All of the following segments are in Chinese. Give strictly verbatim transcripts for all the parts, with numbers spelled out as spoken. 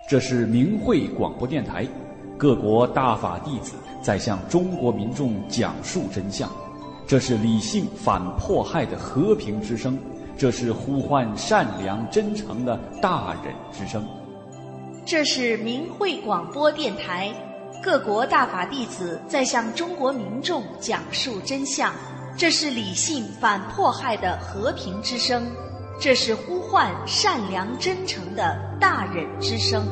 这是明慧广播电台，各国大法弟子在向中国民众讲述真相。这是理性反迫害的和平之声，这是呼唤善良真诚的大忍之声。 这是明慧广播电台，各国大法弟子在向中国民众讲述真相。这是理性反迫害的和平之声，这是呼唤善良真诚的大忍之声。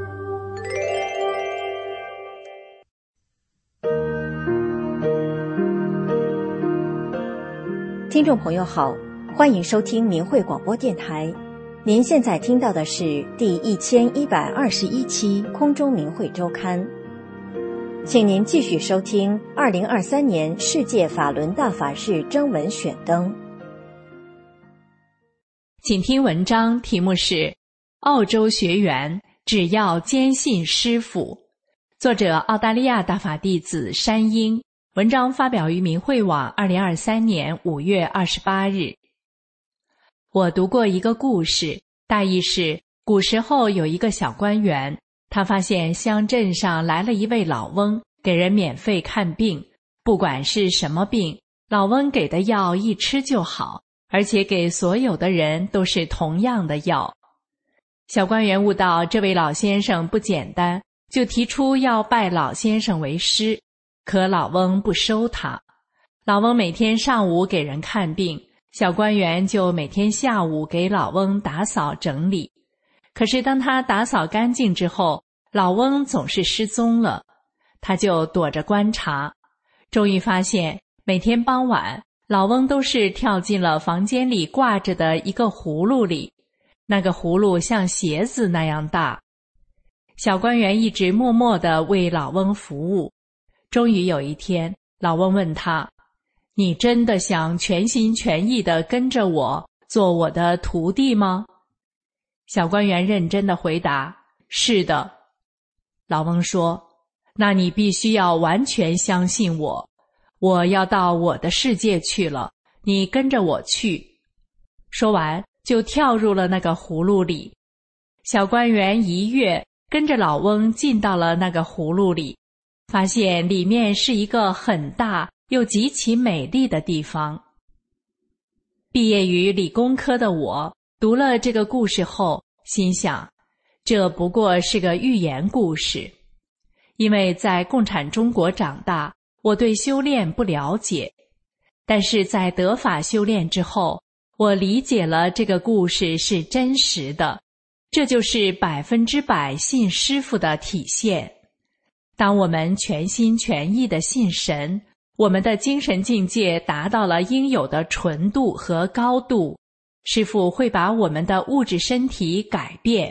听众朋友好，欢迎收听明慧广播电台。您现在听到的是第一千一百二十一期空中明慧周刊，请您继续收听二零二三年世界法轮大法日征文选登。 请听文章，题目是澳洲学员只要坚信师父，作者澳大利亚大法弟子山鹰，文章发表于明慧网二零二三年五月二十八日。我读过一个故事，大意是古时候有一个小官员，他发现乡镇上来了一位老翁，给人免费看病，不管是什么病，老翁给的药一吃就好，而且给所有的人都是同样的药。小官员悟到这位老先生不简单，就提出要拜老先生为师，可老翁不收他。老翁每天上午给人看病，小官员就每天下午给老翁打扫整理。可是当他打扫干净之后，老翁总是失踪了，他就躲着观察，终于发现每天傍晚老翁都是跳进了房间里挂着的一个葫芦里，那个葫芦像鞋子那样大。小官员一直默默地为老翁服务，终于有一天，老翁问他：你真的想全心全意地跟着我，做我的徒弟吗？小官员认真地回答：是的。老翁说：那你必须要完全相信我，我要到我的世界去了，你跟着我去。说完就跳入了那个葫芦里。小官员一跃跟着老翁进到了那个葫芦里，发现里面是一个很大又极其美丽的地方。毕业于理工科的我读了这个故事后，心想这不过是个寓言故事。因为在共产中国长大，我对修炼不了解，但是在得法修炼之后，我理解了这个故事是真实的，这就是百分之百信师父的体现。当我们全心全意地信神，我们的精神境界达到了应有的纯度和高度，师父会把我们的物质身体改变。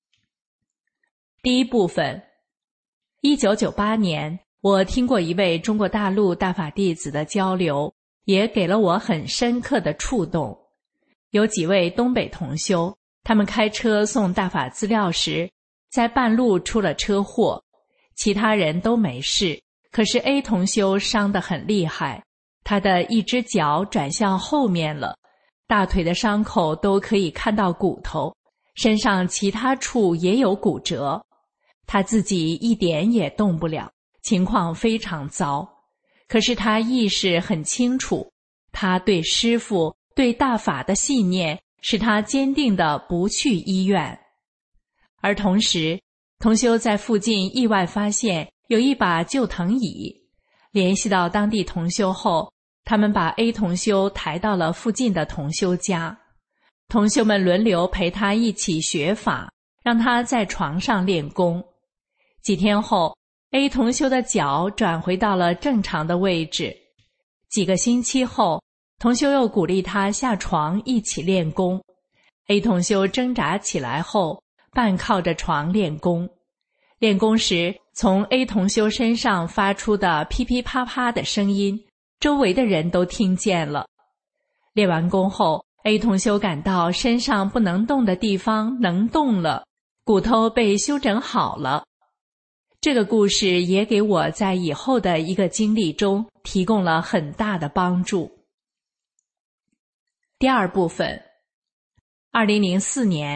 第一部分，一九九八年，我听过一位中国大陆大法弟子的交流，也给了我很深刻的触动。有几位东北同修，他们开车送大法资料时，在半路出了车祸，其他人都没事，可是 A 同修伤得很厉害，他的一只脚转向后面了，大腿的伤口都可以看到骨头，身上其他处也有骨折，他自己一点也动不了，情况非常糟。可是他意识很清楚，他对师父对大法的信念使他坚定地不去医院。而同时，同修在附近意外发现有一把旧藤椅，联系到当地同修后，他们把 A 同修抬到了附近的同修家，同修们轮流陪他一起学法，让他在床上练功。几天后， A 同修的脚转回到了正常的位置。几个星期后，同修又鼓励他下床一起练功。 A 同修挣扎起来后，半靠着床练功。练功时，从 A 同修身上发出的噼噼啪啪的声音，周围的人都听见了。练完功后， A 同修感到身上不能动的地方能动了，骨头被修整好了。这个故事也给我在以后的一个经历中提供了很大的帮助。第二部分，二零零四年，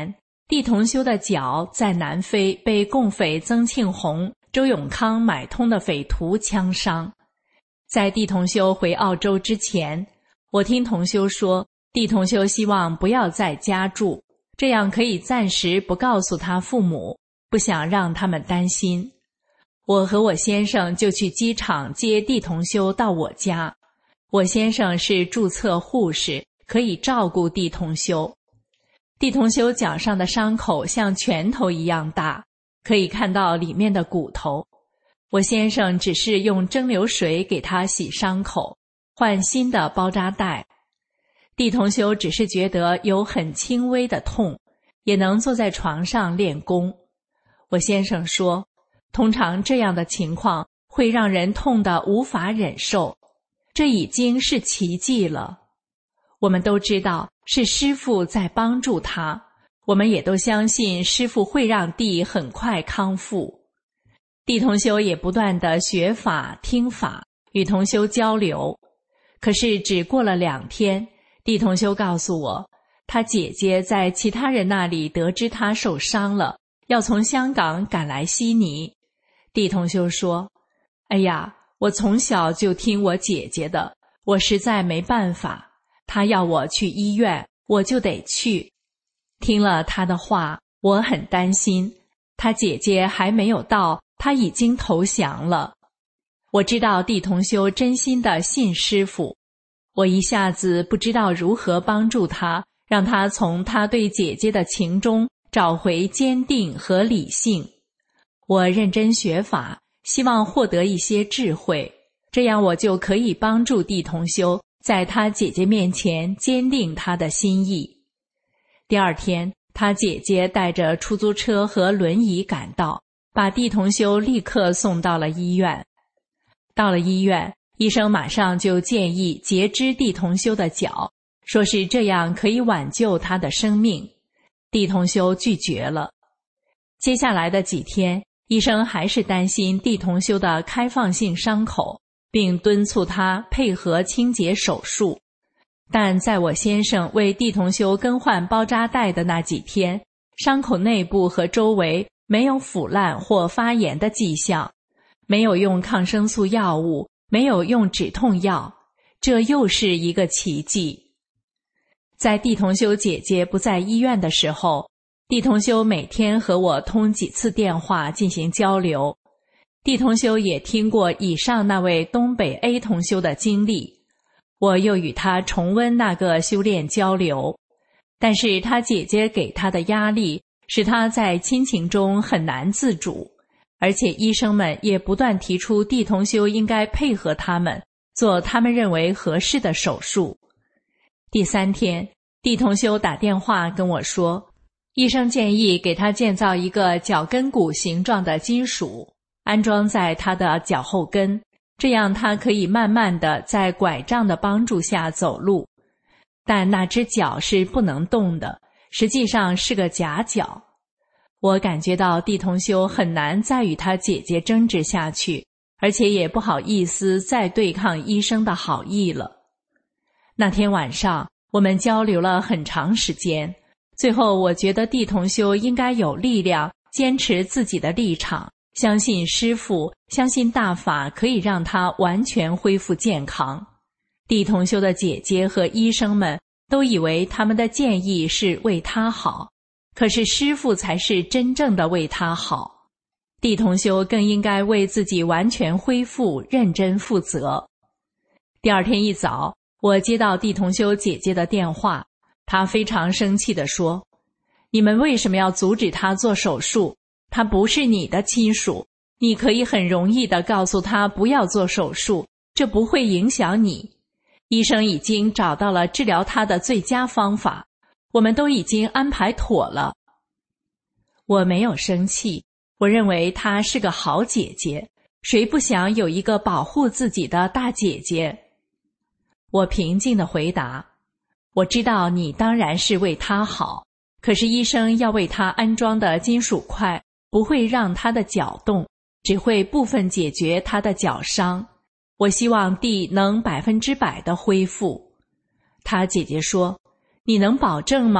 地同修的脚在南非被共匪曾庆红、周永康买通的匪徒枪伤。在地同修回澳洲之前，我听同修说，地同修希望不要在家住，这样可以暂时不告诉他父母，不想让他们担心。我和我先生就去机场接地同修到我家。我先生是注册护士，可以照顾地同修。地同修脚上的伤口像拳头一样大，可以看到里面的骨头。我先生只是用蒸馏水给他洗伤口，换新的包扎带。地同修只是觉得有很轻微的痛，也能坐在床上练功。我先生说，通常这样的情况会让人痛得无法忍受，这已经是奇迹了。我们都知道是师父在帮助他，我们也都相信师父会让地很快康复。地同修也不断地学法听法，与同修交流。可是只过了两天，地同修告诉我，他姐姐在其他人那里得知他受伤了，要从香港赶来悉尼。地同修说，哎呀，我从小就听我姐姐的，我实在没办法，她要我去医院，我就得去。听了她的话，我很担心，她姐姐还没有到，她已经投降了。我知道地同修真心的信师父，我一下子不知道如何帮助他，让他从他对姐姐的情中找回坚定和理性。我认真学法，希望获得一些智慧，这样我就可以帮助地同修在他姐姐面前坚定他的心意。第二天，他姐姐带着出租车和轮椅赶到，把地同修立刻送到了医院。到了医院，医生马上就建议截肢地同修的脚，说是这样可以挽救他的生命。地同修拒绝了。接下来的几天，医生还是担心地同修的开放性伤口，并敦促他配合清洁手术。但在我先生为地同修更换包扎带的那几天，伤口内部和周围没有腐烂或发炎的迹象，没有用抗生素药物，没有用止痛药，这又是一个奇迹。在地同修姐姐不在医院的时候，地同修每天和我通几次电话进行交流。地同修也听过以上那位东北 A 同修的经历，我又与他重温那个修炼交流。但是他姐姐给他的压力使他在亲情中很难自主，而且医生们也不断提出地同修应该配合他们，做他们认为合适的手术。第三天，地同修打电话跟我说，医生建议给他建造一个脚跟骨形状的金属，安装在他的脚后跟，这样他可以慢慢地在拐杖的帮助下走路。但那只脚是不能动的，实际上是个假脚。我感觉到地同修很难再与他姐姐争执下去，而且也不好意思再对抗医生的好意了。那天晚上，我们交流了很长时间，最后我觉得地同修应该有力量坚持自己的立场，相信师父，相信大法可以让他完全恢复健康。地同修的姐姐和医生们都以为他们的建议是为他好，可是师父才是真正的为他好。地同修更应该为自己完全恢复认真负责。第二天一早，我接到地同修姐姐的电话，她非常生气地说，你们为什么要阻止他做手术？他不是你的亲属，你可以很容易地告诉他不要做手术，这不会影响你。医生已经找到了治疗他的最佳方法，我们都已经安排妥了。我没有生气，我认为她是个好姐姐，谁不想有一个保护自己的大姐姐？我平静地回答，我知道你当然是为她好，可是医生要为她安装的金属块不会让她的脚动，只会部分解决她的脚伤。我希望地能百分之百的恢复。她姐姐说，你能保证吗？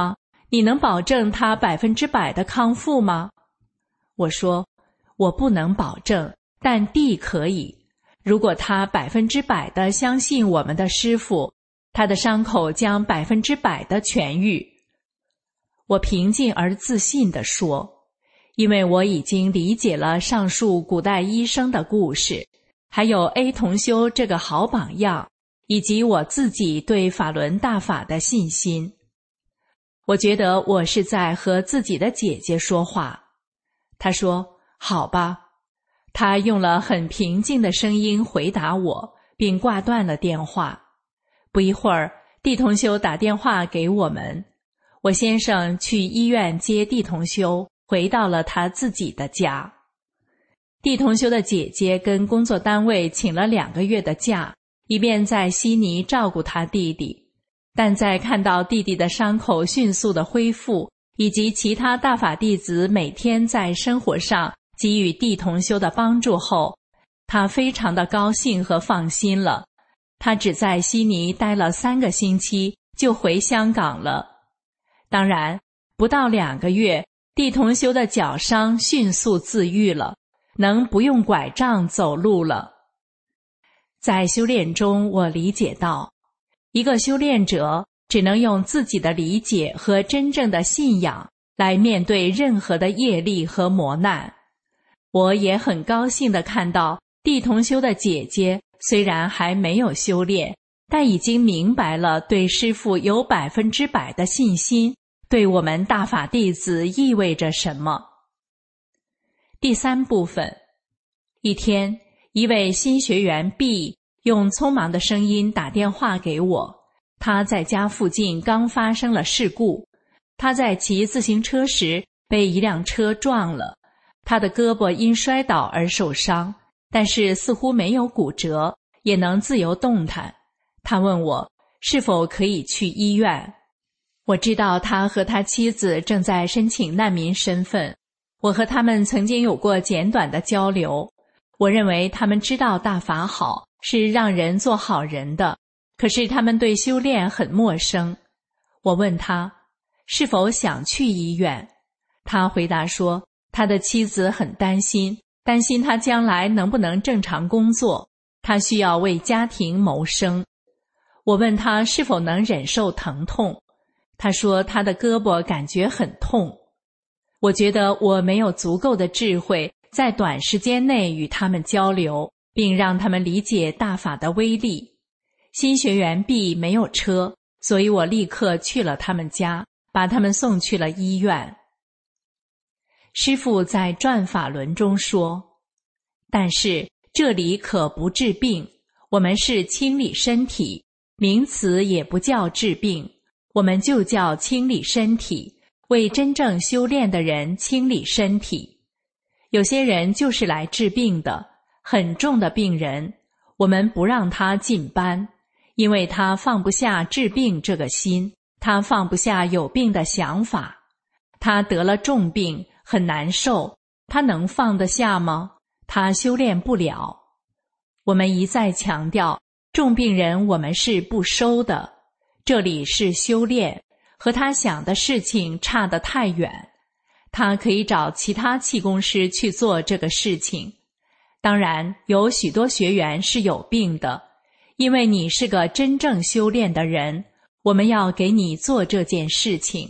你能保证他百分之百的康复吗？我说，我不能保证，但弟可以。如果他百分之百的相信我们的师父，他的伤口将百分之百的痊愈。我平静而自信地说，因为我已经理解了上述古代医生的故事，还有 A 同修这个好榜样，以及我自己对法轮大法的信心。我觉得我是在和自己的姐姐说话。她说，好吧。她用了很平静的声音回答我，并挂断了电话。不一会儿，地同修打电话给我们，我先生去医院接地同修，回到了他自己的家。地同修的姐姐跟工作单位请了两个月的假，以便在悉尼照顾他弟弟。但在看到弟弟的伤口迅速的恢复，以及其他大法弟子每天在生活上给予地同修的帮助后，他非常的高兴和放心了。他只在悉尼待了三个星期，就回香港了。当然，不到两个月，地同修的脚伤迅速自愈了，能不用拐杖走路了。在修炼中，我理解到，一个修炼者只能用自己的理解和真正的信仰来面对任何的业力和磨难。我也很高兴地看到地同修的姐姐虽然还没有修炼，但已经明白了对师父有百分之百的信心，对我们大法弟子意味着什么。第三部分，一天，一位新学员 B 用匆忙的声音打电话给我，他在家附近刚发生了事故，他在骑自行车时被一辆车撞了，他的胳膊因摔倒而受伤，但是似乎没有骨折，也能自由动弹。他问我是否可以去医院。我知道他和他妻子正在申请难民身份，我和他们曾经有过简短的交流。我认为他们知道大法好，是让人做好人的，可是他们对修炼很陌生。我问他是否想去医院，他回答说他的妻子很担心，担心他将来能不能正常工作，他需要为家庭谋生。我问他是否能忍受疼痛，他说他的胳膊感觉很痛。我觉得我没有足够的智慧在短时间内与他们交流，并让他们理解大法的威力。新学员 B 没有车，所以我立刻去了他们家，把他们送去了医院。师父在转法轮中说，但是这里可不治病，我们是清理身体，名词也不叫治病，我们就叫清理身体，为真正修炼的人清理身体。有些人就是来治病的，很重的病人，我们不让他进班，因为他放不下治病这个心，他放不下有病的想法。他得了重病，很难受，他能放得下吗？他修炼不了。我们一再强调，重病人我们是不收的，这里是修炼，和他想的事情差得太远。他可以找其他气功师去做这个事情。当然，有许多学员是有病的，因为你是个真正修炼的人，我们要给你做这件事情。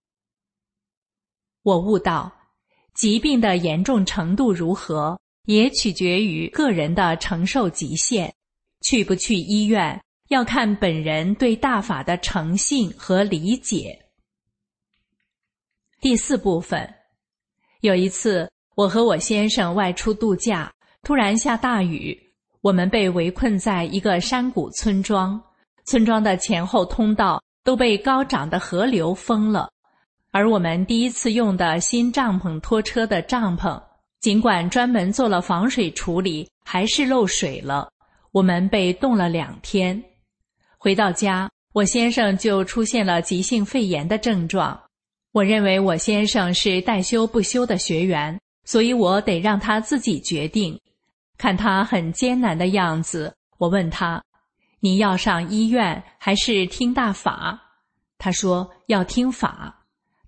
我悟到，疾病的严重程度如何，也取决于个人的承受极限。去不去医院，要看本人对大法的诚信和理解。第四部分，有一次，我和我先生外出度假，突然下大雨，我们被围困在一个山谷村庄，村庄的前后通道都被高涨的河流封了，而我们第一次用的新帐篷拖车的帐篷，尽管专门做了防水处理，还是漏水了。我们被冻了两天。回到家，我先生就出现了急性肺炎的症状。我认为我先生是待修不修的学员，所以我得让他自己决定。看他很艰难的样子，我问他，你要上医院还是听大法？他说要听法。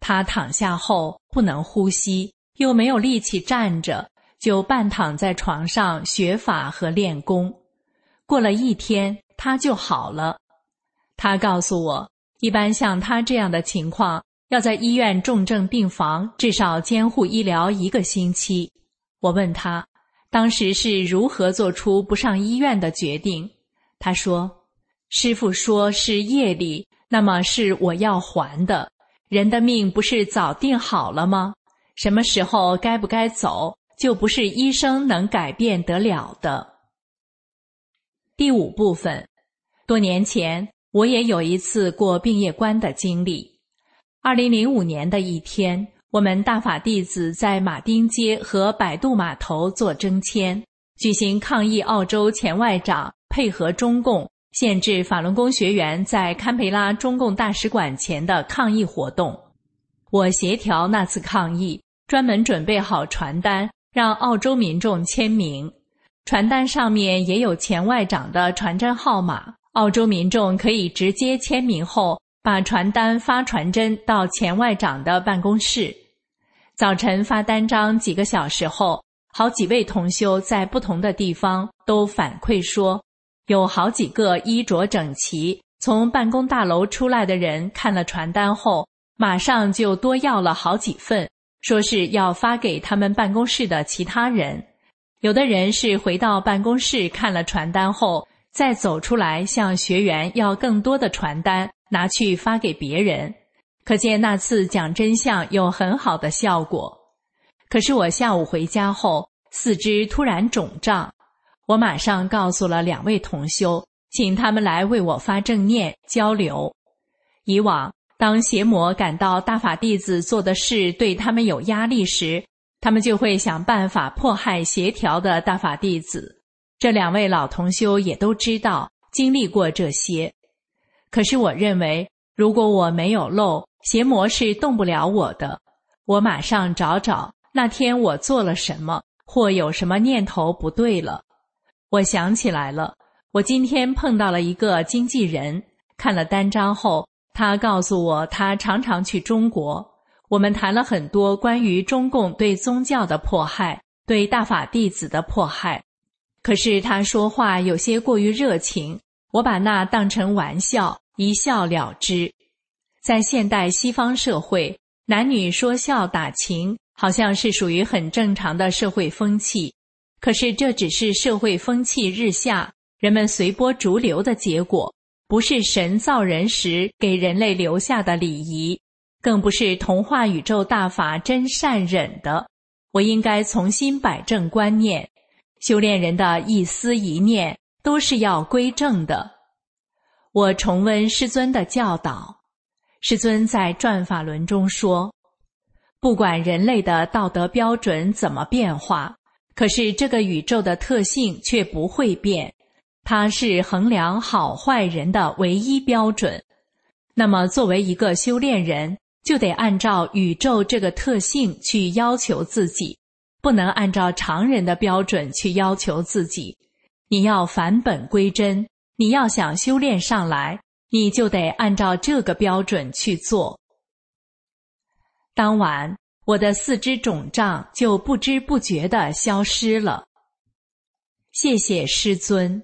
他躺下后不能呼吸，又没有力气站着，就半躺在床上学法和练功。过了一天，他就好了。他告诉我，一般像他这样的情况，要在医院重症病房至少监护医疗一个星期。我问他，当时是如何做出不上医院的决定？他说，师父说是业力，那么是我要还的。人的命不是早定好了吗？什么时候该不该走，就不是医生能改变得了的。第五部分，多年前我也有一次过病业关的经历。二零零五年的一天，我们大法弟子在马丁街和摆渡码头做征签，举行抗议澳洲前外长配合中共限制法轮功学员在堪培拉中共大使馆前的抗议活动。我协调那次抗议，专门准备好传单，让澳洲民众签名。传单上面也有前外长的传真号码，澳洲民众可以直接签名后，把传单发传真到前外长的办公室。早晨发单张几个小时后，好几位同修在不同的地方都反馈说，有好几个衣着整齐从办公大楼出来的人看了传单后，马上就多要了好几份，说是要发给他们办公室的其他人。有的人是回到办公室看了传单后，再走出来向学员要更多的传单，拿去发给别人。可见那次讲真相有很好的效果。可是我下午回家后，四肢突然肿胀，我马上告诉了两位同修，请他们来为我发正念交流。以往当邪魔感到大法弟子做的事对他们有压力时，他们就会想办法迫害协调的大法弟子。这两位老同修也都知道，经历过这些。可是我认为，如果我没有漏，邪魔是动不了我的。我马上找找那天我做了什么，或有什么念头不对了。我想起来了，我今天碰到了一个经纪人，看了单张后，他告诉我他常常去中国。我们谈了很多关于中共对宗教的迫害，对大法弟子的迫害。可是他说话有些过于热情，我把那当成玩笑，一笑了之。在现代西方社会，男女说笑打情好像是属于很正常的社会风气。可是这只是社会风气日下，人们随波逐流的结果，不是神造人时给人类留下的礼仪，更不是童话宇宙大法真善忍的。我应该重新摆正观念，修炼人的一思一念都是要归正的。我重温师尊的教导，师尊在转法轮中说，不管人类的道德标准怎么变化，可是这个宇宙的特性却不会变，它是衡量好坏人的唯一标准。那么作为一个修炼人，就得按照宇宙这个特性去要求自己，不能按照常人的标准去要求自己。你要返本归真，你要想修炼上来，你就得按照这个标准去做。当晚，我的四肢肿胀就不知不觉地消失了。谢谢师尊。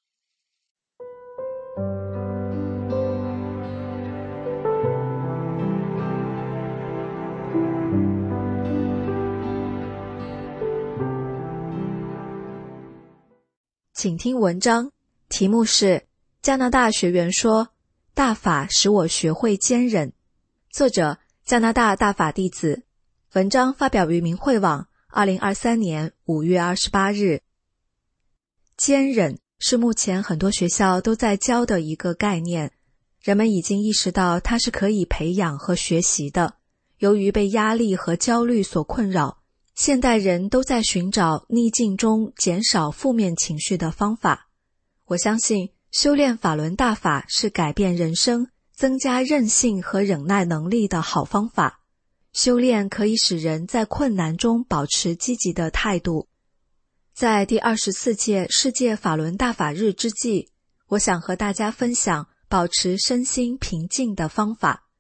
请听文章，题目是加拿大学员说大法使我学会坚忍，作者加拿大大法弟子，文章发表于明慧网二零二三年五月二十八日。坚忍是目前很多学校都在教的一个概念，人们已经意识到它是可以培养和学习的。由于被压力和焦虑所困扰，现代人都在寻找逆境中减少负面情绪的方法。我相信修炼法轮大法是改变人生、增加韧性和忍耐能力的好方法。修炼可以使人在困难中保持积极的态度。在第二十四届世界法轮大法日之际，我想和大家分享保持身心平静的方法。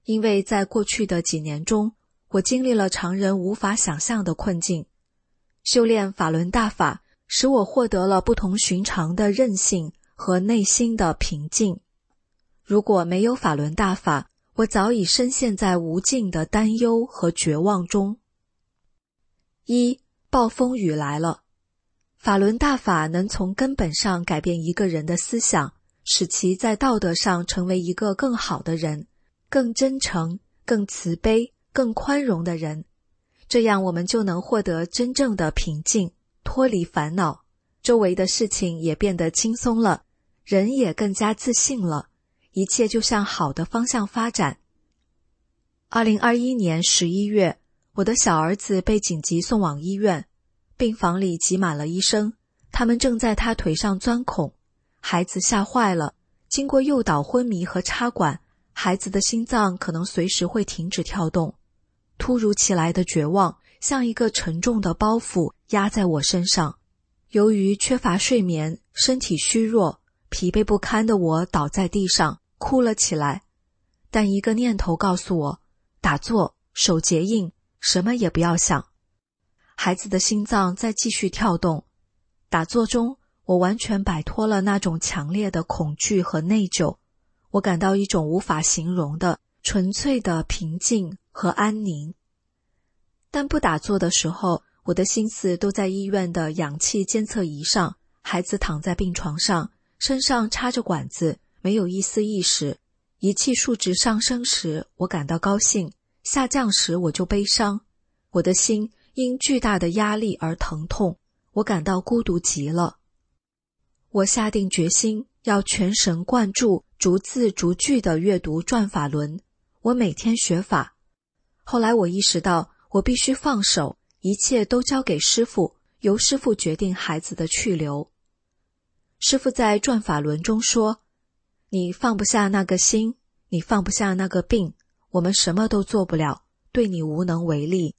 因为在过去的几年中，我经历了常人无法想象的困境。修炼法轮大法使我获得了不同寻常的韧性和内心的平静。如果没有法轮大法，我早已深陷在无尽的担忧和绝望中。一、暴风雨来了。法轮大法能从根本上改变一个人的思想，使其在道德上成为一个更好的人，更真诚、更慈悲、更宽容的人。这样我们就能获得真正的平静，脱离烦恼，周围的事情也变得轻松了，人也更加自信了，一切就向好的方向发展。二零二一年十一月，我的小儿子被紧急送往医院，病房里挤满了医生，他们正在他腿上钻孔。孩子吓坏了，经过诱导昏迷和插管，孩子的心脏可能随时会停止跳动。突如其来的绝望像一个沉重的包袱压在我身上。由于缺乏睡眠，身体虚弱，疲惫不堪的我倒在地上哭了起来。但一个念头告诉我，打坐，手结印，什么也不要想。孩子的心脏在继续跳动。打坐中，我完全摆脱了那种强烈的恐惧和内疚，我感到一种无法形容的纯粹的平静和安宁。但不打坐的时候，我的心思都在医院的氧气监测仪上，孩子躺在病床上，身上插着管子，没有一丝意识。仪器数值上升时，我感到高兴，下降时我就悲伤。我的心因巨大的压力而疼痛，我感到孤独极了。我下定决心要全神贯注，逐字逐句地阅读转法轮。我每天学法。后来我意识到，我必须放手，一切都交给师父，由师父决定孩子的去留。师父在转法轮中说，你放不下那个心，你放不下那个病，我们什么都做不了，对你无能为力。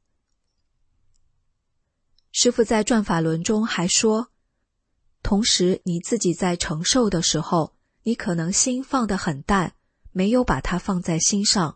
师父在转法轮中还说，同时你自己在承受的时候，你可能心放得很淡，没有把它放在心上。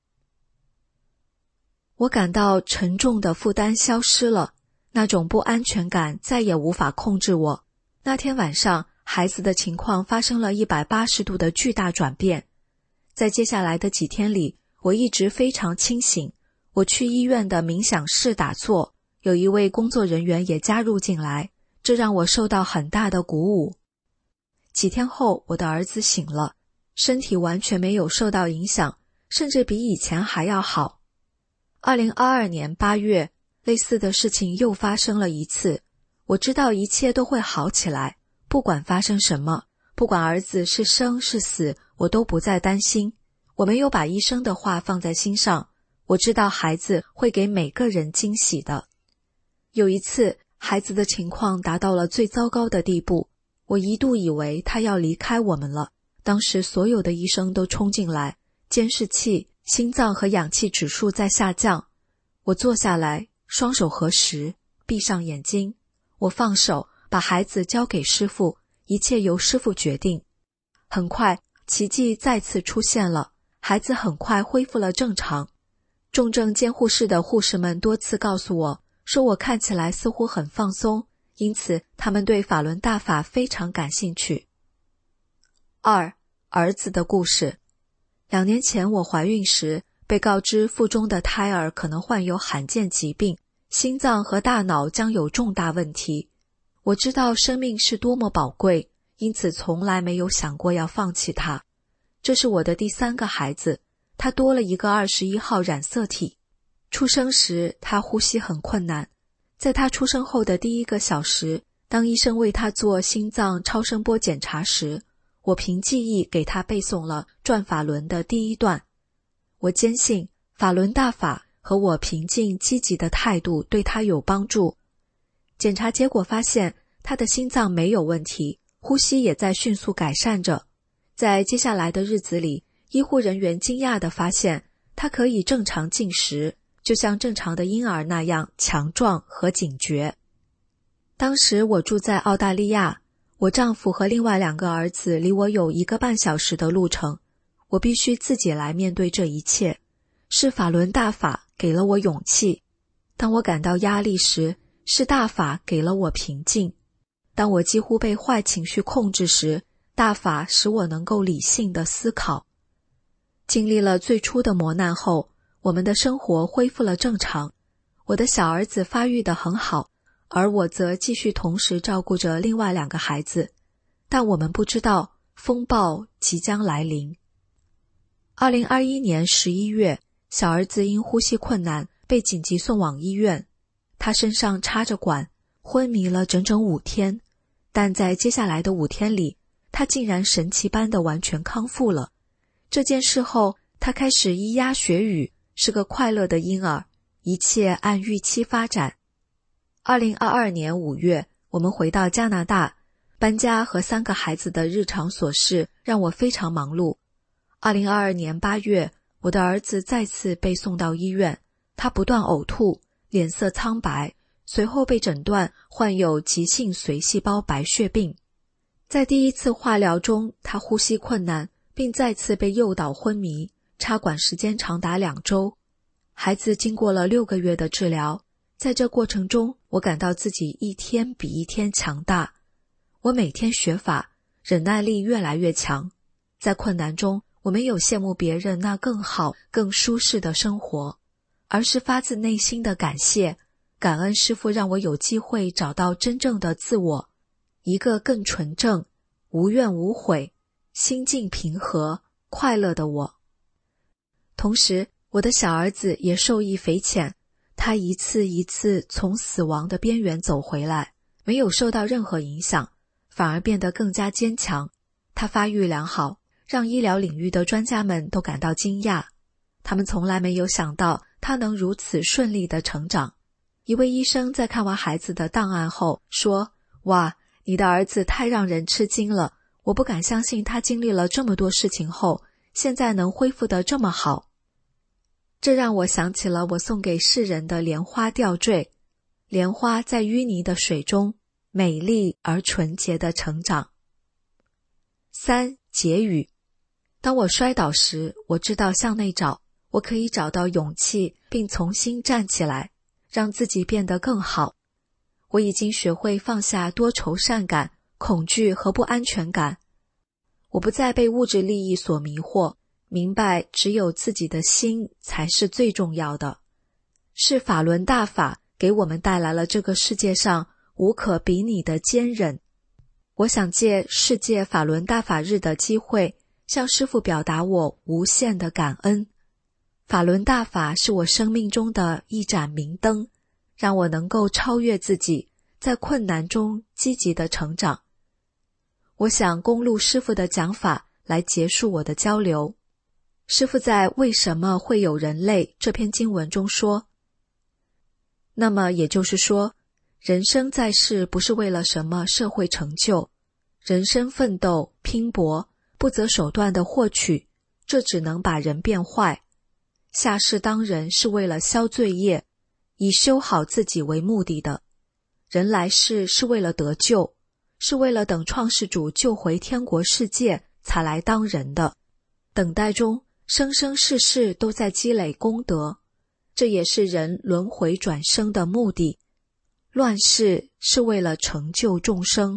我感到沉重的负担消失了，那种不安全感再也无法控制我。那天晚上，孩子的情况发生了一百八十度的巨大转变。在接下来的几天里，我一直非常清醒。我去医院的冥想室打坐，有一位工作人员也加入进来，这让我受到很大的鼓舞。几天后，我的儿子醒了，身体完全没有受到影响，甚至比以前还要好。二零二二年八月，类似的事情又发生了一次。我知道一切都会好起来，不管发生什么，不管儿子是生是死，我都不再担心。我没有把医生的话放在心上，我知道孩子会给每个人惊喜的。有一次，孩子的情况达到了最糟糕的地步，我一度以为他要离开我们了。当时所有的医生都冲进来，监视器、心脏和氧气指数在下降。我坐下来，双手合十，闭上眼睛，我放手，把孩子交给师父，一切由师父决定。很快，奇迹再次出现了，孩子很快恢复了正常。重症监护室的护士们多次告诉我，说我看起来似乎很放松，因此他们对法轮大法非常感兴趣。二、儿子的故事。两年前我怀孕时，被告知腹中的胎儿可能患有罕见疾病，心脏和大脑将有重大问题。我知道生命是多么宝贵，因此从来没有想过要放弃它。这是我的第三个孩子，他多了一个二十一号染色体。出生时，他呼吸很困难。在他出生后的第一个小时，当医生为他做心脏超声波检查时，我凭记忆给他背诵了转法轮的第一段。我坚信法轮大法和我平静积极的态度对他有帮助。检查结果发现他的心脏没有问题，呼吸也在迅速改善着。在接下来的日子里，医护人员惊讶地发现他可以正常进食，就像正常的婴儿那样强壮和警觉。当时我住在澳大利亚，我丈夫和另外两个儿子离我有一个半小时的路程，我必须自己来面对这一切。 是法轮大法给了我勇气；当我感到压力时，是大法给了我平静；当我几乎被坏情绪控制时，大法使我能够理性地思考。经历了最初的磨难后，我们的生活恢复了正常。我的小儿子发育得很好，而我则继续同时照顾着另外两个孩子。但我们不知道风暴即将来临。二零二一年十一月，小儿子因呼吸困难被紧急送往医院，他身上插着管，昏迷了整整五天，但在接下来的五天里，他竟然神奇般的完全康复了。这件事后，他开始咿呀学语，是个快乐的婴儿，一切按预期发展。二零二二年五月，我们回到加拿大，搬家和三个孩子的日常琐事让我非常忙碌。二零二二年八月，我的儿子再次被送到医院，他不断呕吐，脸色苍白，随后被诊断患有急性髓细胞白血病。在第一次化疗中，他呼吸困难，并再次被诱导昏迷，插管时间长达两周。孩子经过了六个月的治疗，在这过程中，我感到自己一天比一天强大。我每天学法，忍耐力越来越强。在困难中，我没有羡慕别人那更好、更舒适的生活，而是发自内心的感谢，感恩师父让我有机会找到真正的自我，一个更纯正、无怨无悔、心境平和、快乐的我。同时，我的小儿子也受益匪浅，他一次一次从死亡的边缘走回来，没有受到任何影响，反而变得更加坚强。他发育良好，让医疗领域的专家们都感到惊讶，他们从来没有想到他能如此顺利地成长。一位医生在看完孩子的档案后说：哇，你的儿子太让人吃惊了，我不敢相信他经历了这么多事情后，现在能恢复得这么好。这让我想起了我送给世人的莲花吊坠，莲花在淤泥的水中美丽而纯洁地成长。三、结语。当我摔倒时，我知道向内找，我可以找到勇气，并重新站起来，让自己变得更好。我已经学会放下多愁善感、恐惧和不安全感。我不再被物质利益所迷惑，明白只有自己的心才是最重要的。是法轮大法给我们带来了这个世界上无可比拟的坚韧。我想借世界法轮大法日的机会，向师父表达我无限的感恩。法轮大法是我生命中的一盏明灯，让我能够超越自己，在困难中积极的成长。我想公录师父的讲法来结束我的交流。师父在《为什么会有人类》这篇经文中说，那么也就是说，人生在世不是为了什么社会成就，人生奋斗、拼搏，不择手段的获取，这只能把人变坏。下世当人是为了消罪业，以修好自己为目的的。人来世是为了得救，是为了等创世主救回天国世界才来当人的。等待中，生生世世都在积累功德，这也是人轮回转生的目的。乱世是为了成就众生。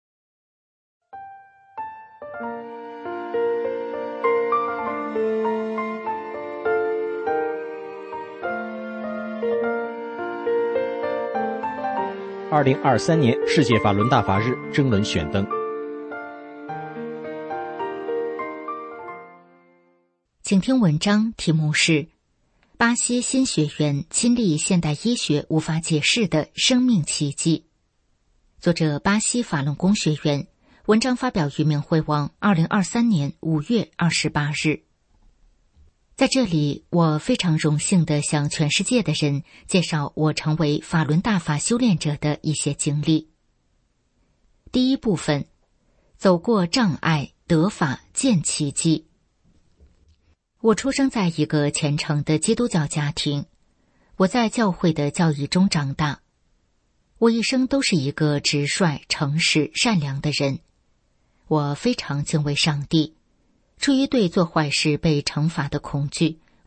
二零二三年世界法轮大法日征文选登。 请听文章，题目是巴西新学员亲历现代医学无法解释的生命奇迹，作者巴西法轮功学员，文章发表于明慧网二零二三年五月二十八日。在这里，我非常荣幸地向全世界的人介绍我成为法轮大法修炼者的一些经历。第一部分，走过障碍，得法，见奇迹。我出生在一个虔诚的基督教家庭，我在教会的教义中长大。我一生都是一个直率、诚实、善良的人。我非常敬畏上帝。出于对做坏事被惩罚的恐惧，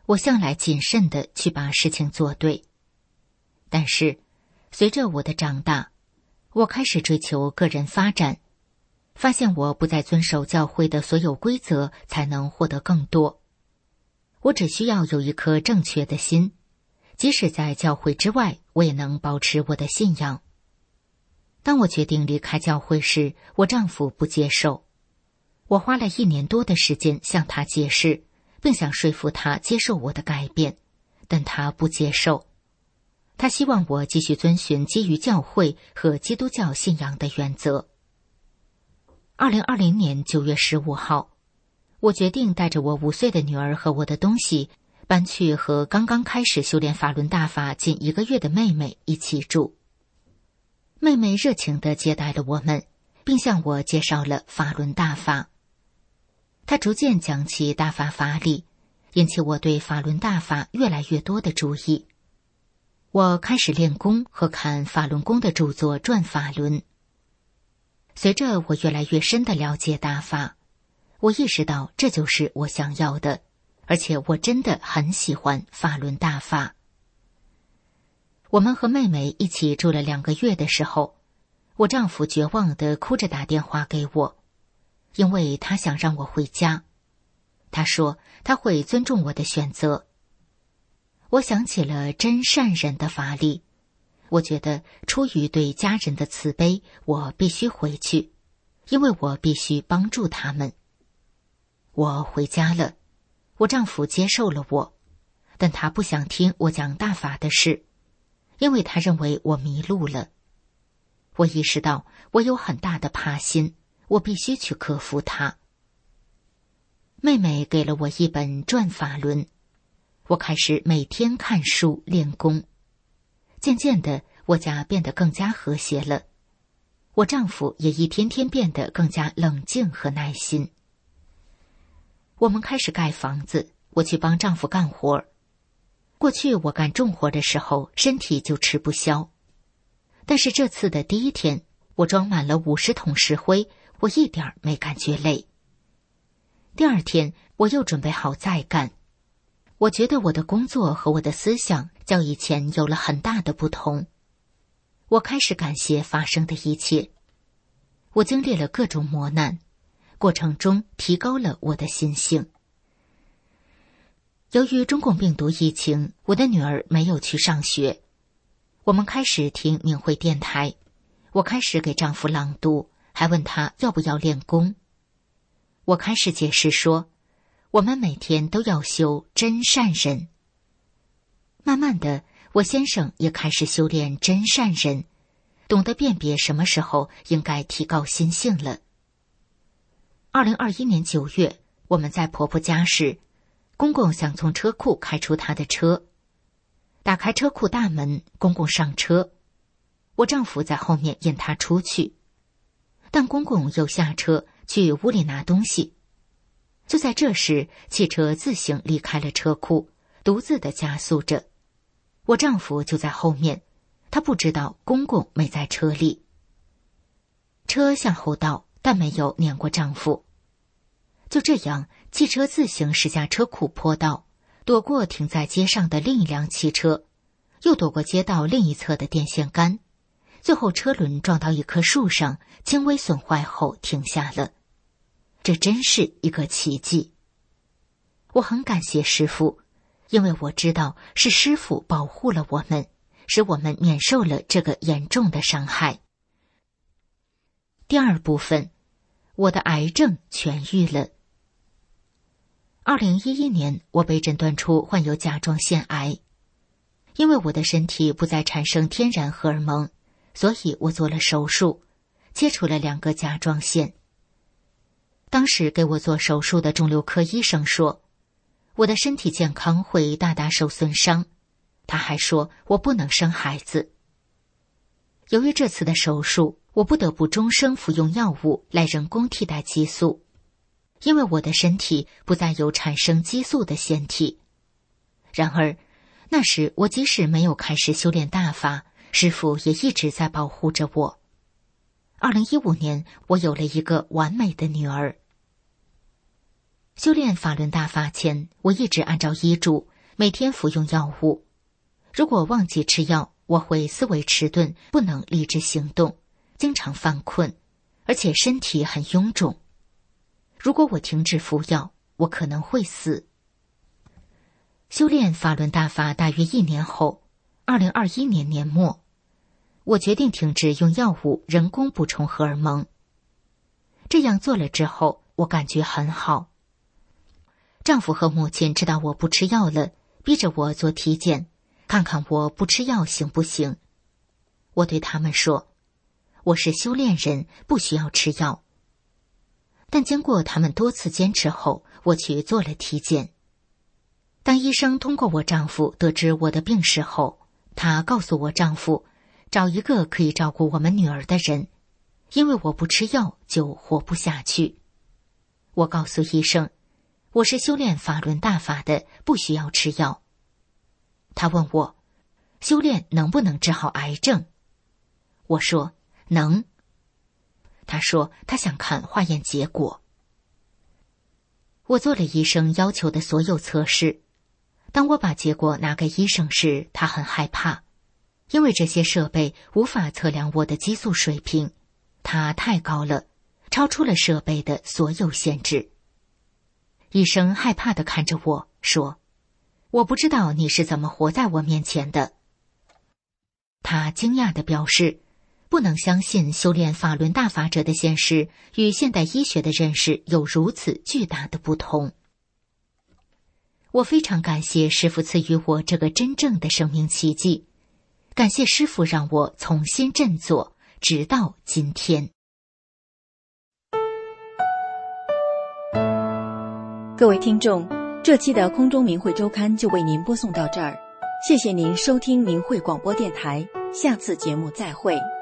我向来谨慎地去把事情做对。但是随着我的长大，我开始追求个人发展，发现我不再遵守教会的所有规则才能获得更多。我只需要有一颗正确的心，即使在教会之外，我也能保持我的信仰。当我决定离开教会时，我丈夫不接受。我花了一年多的时间向他解释，并想说服他接受我的改变，但他不接受。他希望我继续遵循基于教会和基督教信仰的原则。二零二零年九月十五号，我决定带着我五岁的女儿和我的东西搬去和刚刚开始修炼法轮大法近一个月的妹妹一起住。妹妹热情地接待了我们，并向我介绍了法轮大法。她逐渐讲起大法法理，引起我对法轮大法越来越多的注意。我开始练功和看法轮功的著作《转法轮》。随着我越来越深地了解大法，我意识到这就是我想要的，而且我真的很喜欢法轮大法。我们和妹妹一起住了两个月的时候，我丈夫绝望地哭着打电话给我，因为他想让我回家。他说他会尊重我的选择。我想起了真善忍的法理，我觉得出于对家人的慈悲，我必须回去，因为我必须帮助他们。我回家了，我丈夫接受了我，但他不想听我讲大法的事，因为他认为我迷路了。我意识到我有很大的怕心，我必须去克服它。妹妹给了我一本《转法轮》，我开始每天看书练功。渐渐的，我家变得更加和谐了，我丈夫也一天天变得更加冷静和耐心。我们开始盖房子，我去帮丈夫干活。过去我干重活的时候，身体就吃不消。但是这次的第一天，我装满了五十桶石灰，我一点没感觉累。第二天，我又准备好再干。我觉得我的工作和我的思想较以前有了很大的不同。我开始感谢发生的一切。我经历了各种磨难，过程中提高了我的心性。由于中共病毒疫情，我的女儿没有去上学。我们开始听明慧电台，我开始给丈夫朗读，还问他要不要练功。我开始解释说，我们每天都要修真善忍。慢慢的，我先生也开始修炼真善忍，懂得辨别什么时候应该提高心性了。二零二一年九月，我们在婆婆家时，公公想从车库开出他的车。打开车库大门，公公上车，我丈夫在后面引他出去，但公公又下车去屋里拿东西。就在这时，汽车自行离开了车库，独自的加速着。我丈夫就在后面，他不知道公公没在车里。车向后倒，但没有碾过丈夫。就这样，汽车自行驶下车库坡道，躲过停在街上的另一辆汽车，又躲过街道另一侧的电线杆，最后车轮撞到一棵树上，轻微损坏后停下了。这真是一个奇迹。我很感谢师父，因为我知道是师父保护了我们，使我们免受了这个严重的伤害。第二部分，我的癌症痊愈了。二零一一年，我被诊断出患有甲状腺癌。因为我的身体不再产生天然荷尔蒙，所以我做了手术，切除了两个甲状腺。当时给我做手术的肿瘤科医生说，我的身体健康会大大受损伤。他还说我不能生孩子。由于这次的手术，我不得不终生服用药物来人工替代激素，因为我的身体不再有产生激素的腺体。然而，那时我即使没有开始修炼大法，师父也一直在保护着我。二零一五年，我有了一个完美的女儿。修炼法轮大法前，我一直按照医嘱， 每天服用药物。如果忘记吃药，我会思维迟钝，不能立志行动，经常犯困，而且身体很臃肿。如果我停止服药，我可能会死。修炼法轮大法大约一年后，二零二一年年末，我决定停止用药物人工补充荷尔蒙。这样做了之后，我感觉很好。丈夫和母亲知道我不吃药了，逼着我做体检，看看我不吃药行不行。我对他们说，我是修炼人，不需要吃药。但经过他们多次坚持后，我去做了体检。当医生通过我丈夫得知我的病史后，他告诉我丈夫，找一个可以照顾我们女儿的人，因为我不吃药就活不下去。我告诉医生，我是修炼法轮大法的，不需要吃药。他问我，修炼能不能治好癌症？我说能。他说他想看化验结果。我做了医生要求的所有测试。当我把结果拿给医生时，他很害怕，因为这些设备无法测量我的激素水平，它太高了，超出了设备的所有限制。医生害怕地看着我说，我不知道你是怎么活在我面前的。他惊讶地表示，不能相信修炼法轮大法者的现实与现代医学的认识有如此巨大的不同。我非常感谢师父赐予我这个真正的生命奇迹，感谢师父让我重新振作，直到今天。 各位听众，这期的空中明慧周刊就为您播送到这儿，谢谢您收听明慧广播电台，下次节目再会。